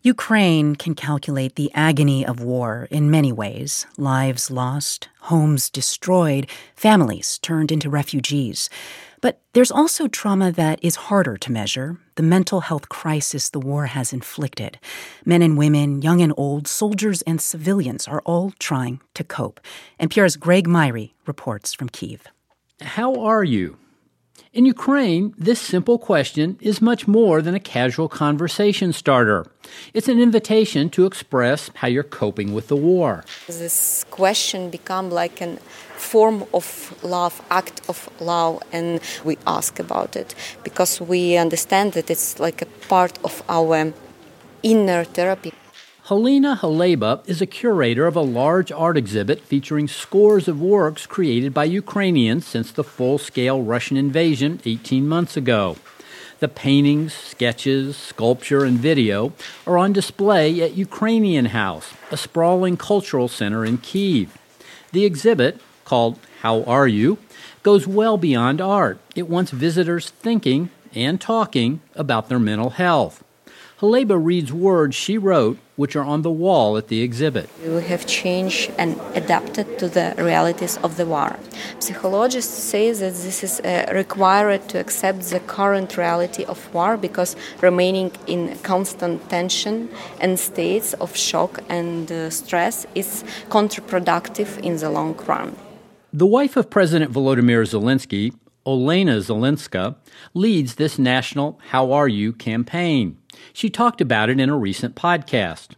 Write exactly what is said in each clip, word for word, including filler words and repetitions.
Ukraine can calculate the agony of war in many ways. Lives lost, homes destroyed, families turned into refugees. But there's also trauma that is harder to measure, the mental health crisis the war has inflicted. Men and women, young and old, soldiers and civilians are all trying to cope. N P R's Greg Myrie reports from Kyiv. How are you? In Ukraine, this simple question is much more than a casual conversation starter. It's an invitation to express how you're coping with the war. This question become like a form of love, act of love, and we ask about it because we understand that it's like a part of our inner therapy. Helena Haleba is a curator of a large art exhibit featuring scores of works created by Ukrainians since the full-scale Russian invasion eighteen months ago. The paintings, sketches, sculpture, and video are on display at Ukrainian House, a sprawling cultural center in Kyiv. The exhibit, called How Are You?, goes well beyond art. It wants visitors thinking and talking about their mental health. Haleba reads words she wrote, which are on the wall at the exhibit. We have changed and adapted to the realities of the war. Psychologists say that this is uh, required to accept the current reality of war because remaining in constant tension and states of shock and uh, stress is counterproductive in the long run. The wife of President Volodymyr Zelensky, Olena Zelenska, leads this national How Are You campaign. She talked about it in a recent podcast.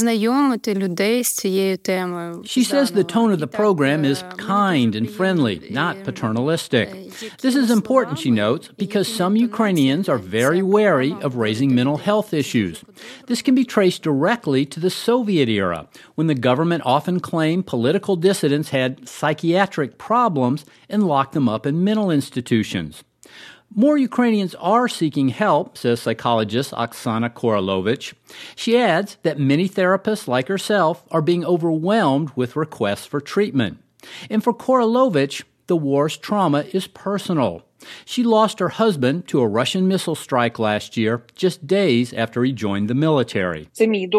She says the tone of the program is kind and friendly, not paternalistic. This is important, she notes, because some Ukrainians are very wary of raising mental health issues. This can be traced directly to the Soviet era, when the government often claimed political dissidents had psychiatric problems and locked them up in mental institutions. More Ukrainians are seeking help, says psychologist Oksana Korolovich. She adds that many therapists like herself are being overwhelmed with requests for treatment. And for Korolovich, the war's trauma is personal. She lost her husband to a Russian missile strike last year, just days after he joined the military.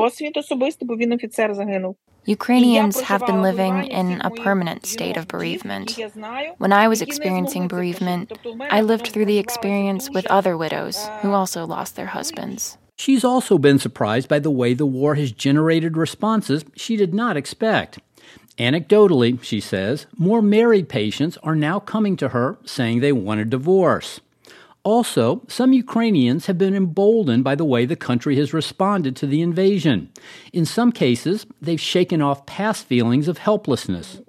Ukrainians have been living in a permanent state of bereavement. When I was experiencing bereavement, I lived through the experience with other widows who also lost their husbands. She's also been surprised by the way the war has generated responses she did not expect. Anecdotally, she says, more married patients are now coming to her saying they want a divorce. Also, some Ukrainians have been emboldened by the way the country has responded to the invasion. In some cases, they've shaken off past feelings of helplessness.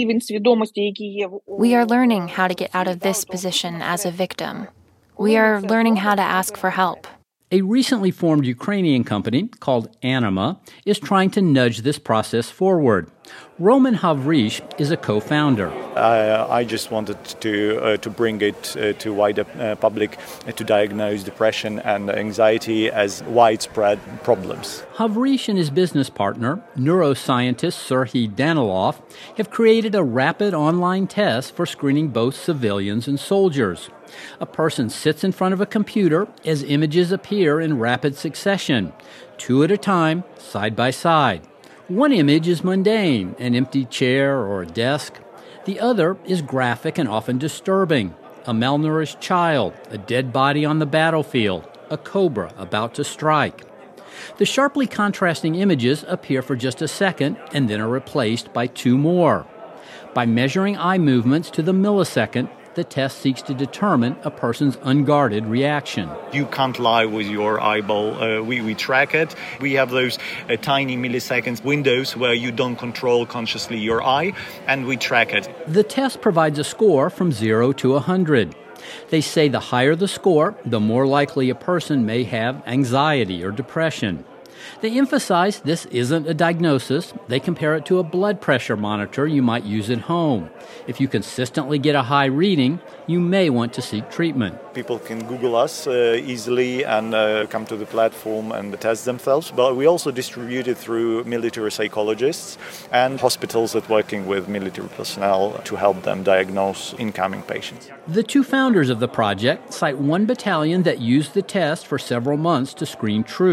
We are learning how to get out of this position as a victim. We are learning how to ask for help. A recently formed Ukrainian company called Anima is trying to nudge this process forward. Roman Havrish is a co-founder. Uh, I just wanted to uh, to bring it uh, to wider uh, public uh, to diagnose depression and anxiety as widespread problems. Havrish and his business partner, neuroscientist Serhiy Danilov, have created a rapid online test for screening both civilians and soldiers. A person sits in front of a computer as images appear in rapid succession, two at a time, side by side. One image is mundane, an empty chair or a desk. The other is graphic and often disturbing, a malnourished child, a dead body on the battlefield, a cobra about to strike. The sharply contrasting images appear for just a second and then are replaced by two more. By measuring eye movements to the millisecond, the test seeks to determine a person's unguarded reaction. You can't lie with your eyeball. Uh, we, we track it. We have those uh, tiny milliseconds windows where you don't control consciously your eye, and we track it. The test provides a score from zero to one hundred. They say the higher the score, the more likely a person may have anxiety or depression. They emphasize this isn't a diagnosis. They compare it to a blood pressure monitor you might use at home. If you consistently get a high reading, you may want to seek treatment. People can Google us uh, easily and uh, come to the platform and test themselves, but we also distribute it through military psychologists and hospitals that are working with military personnel to help them diagnose incoming patients. The two founders of the project cite one battalion that used the test for several months to screen troops.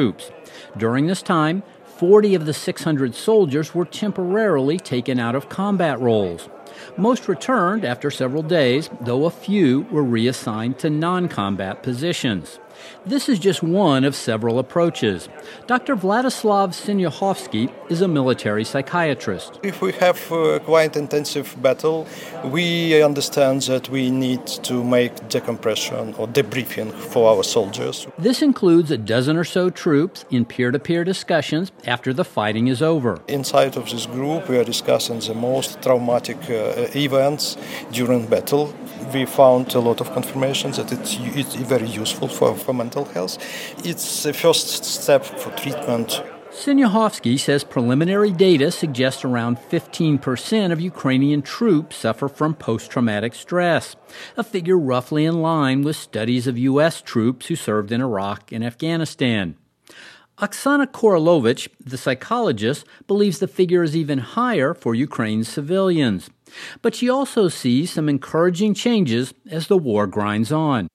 During this time, forty of the six hundred soldiers were temporarily taken out of combat roles. Most returned after several days, though a few were reassigned to non-combat positions. This is just one of several approaches. Doctor Vladislav Sinyakhovsky is a military psychiatrist. If we have a quite intensive battle, we understand that we need to make decompression or debriefing for our soldiers. This includes a dozen or so troops in peer-to-peer discussions after the fighting is over. Inside of this group, we are discussing the most traumatic uh, events during battle. We found a lot of confirmations that it's, it's very useful for, for mental health. It's the first step for treatment. Sinyakhovsky says preliminary data suggests around fifteen percent of Ukrainian troops suffer from post-traumatic stress, a figure roughly in line with studies of U S troops who served in Iraq and Afghanistan. Oksana Korolovich, the psychologist, believes the figure is even higher for Ukraine's civilians. But she also sees some encouraging changes as the war grinds on.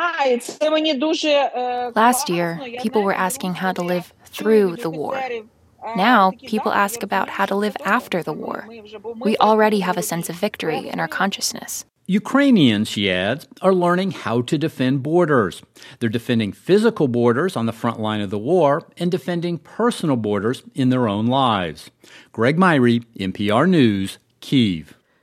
Last year, people were asking how to live through the war. Now, people ask about how to live after the war. We already have a sense of victory in our consciousness. Ukrainians, she adds, are learning how to defend borders. They're defending physical borders on the front line of the war and defending personal borders in their own lives. Greg Myrie, N P R News, Kyiv.